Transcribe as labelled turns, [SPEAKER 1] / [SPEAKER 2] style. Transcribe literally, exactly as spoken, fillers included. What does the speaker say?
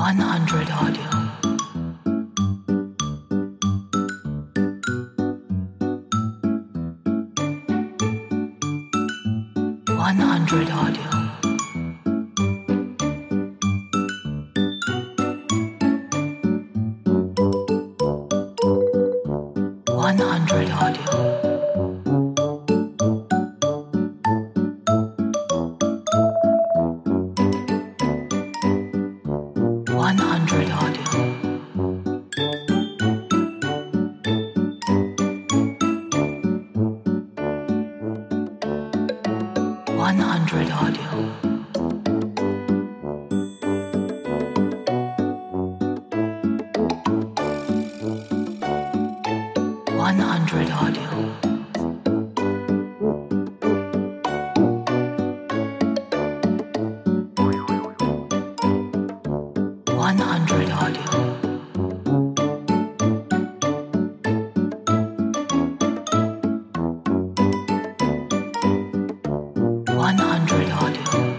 [SPEAKER 1] one hundred audio. one hundred audio. one hundred audio. one hundred audio. one hundred audio. one hundred audio. one hundred audio. one hundred audio.